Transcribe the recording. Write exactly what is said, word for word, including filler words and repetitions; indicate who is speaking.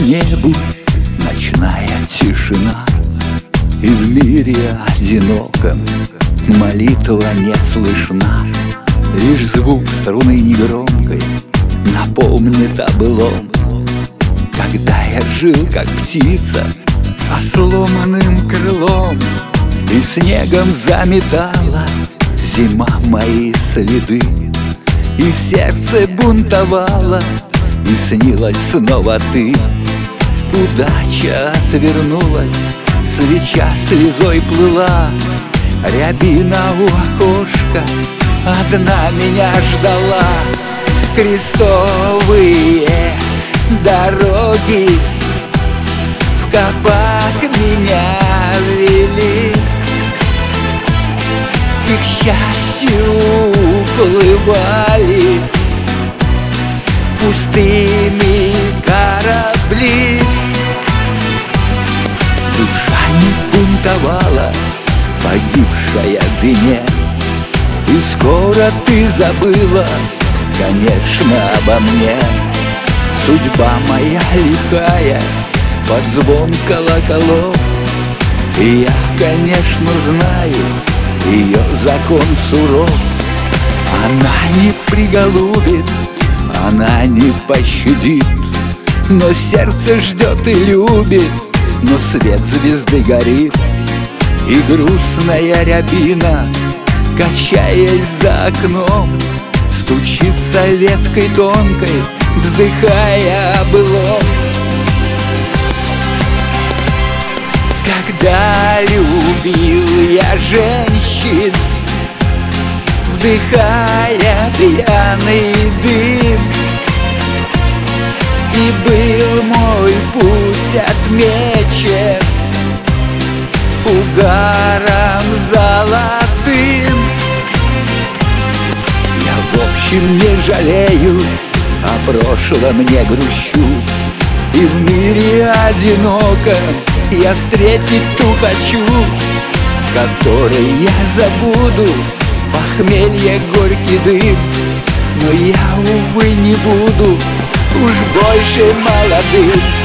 Speaker 1: небу ночная тишина, и в мире одиноком молитва не слышна. Лишь звук струны негромкой напомнит о былом, когда я жил как птица со сломанным крылом, и снегом заметала зима мои следы, и сердце бунтовало, и снилась снова ты. Удача отвернулась, свеча слезой плыла, рябина у окошка одна меня ждала. Крестовые дороги в кабак меня вели, и, к счастью, уплывали пустыми корабли. Душа не бунтовала, погибшая в вине, и скоро ты забыла, конечно, обо мне. Судьба моя лихая под звон колоколов, и я, конечно, знаю, ее закон суров. Она не приголубит, она не пощадит, но сердце ждет и любит, но свет звезды горит. И грустная рябина, качаясь за окном, стучится веткой тонкой, вздыхая о былом. Когда любил я женщин, вдыхая пьяный дым, и был мой путь отмечен угаром золотым. Я в общем не жалею, о прошлом не грущу, и в мире одиноком я встретить ту хочу, с которой я забуду похмелье, горький дым. Но я, увы, не буду уж больше молодым.